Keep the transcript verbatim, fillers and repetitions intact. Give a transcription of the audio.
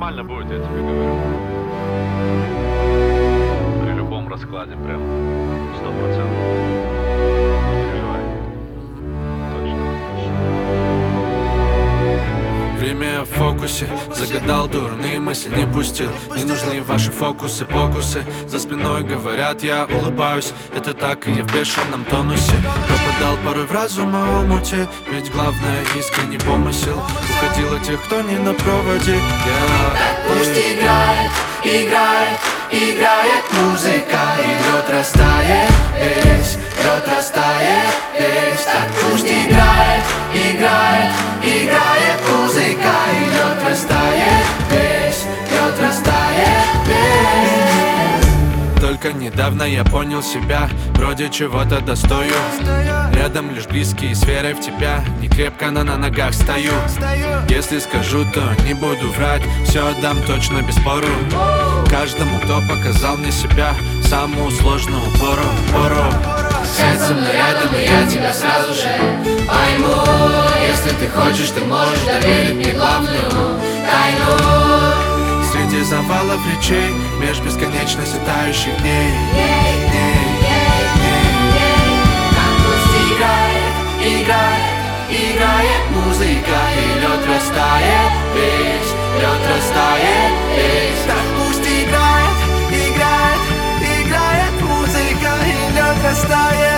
нормально будет, я тебе говорю. При любом раскладе, прям сто процентов. Не переживай. Точно. Время в фокусе, загадал дурные мысли, не пустил. Не нужны ваши фокусы, покусы. За спиной говорят, я улыбаюсь. Это так, и я в бешеном тонусе. Пропадал порой в разума омуте, ведь главное искренний помысел. Уходил от тех, кто не на проводе. Я... Пусть играет, играет, играет музыка. И лед растает весь, лед растает весь. Так пусть играет, играет, играет музыка. И лед растает весь, лед растает весь. Только недавно я понял себя, вроде чего-то достою. Рядом лишь близкие с верой в тебя. Не крепко, но на ногах стою. Если скажу, то не буду врать. Все отдам точно без спору каждому, кто показал мне себя самую сложную пору, пору. Сядь со мной рядом, и я тебя сразу же пойму. Если ты хочешь, ты можешь доверить мне главную тайну. Среди завалов речей, меж бесконечно светающих дней, дней. Играет, играет музыка. И лед растает весь, лед растает весь. Так пусть играет, играет, играет музыка. И лед растает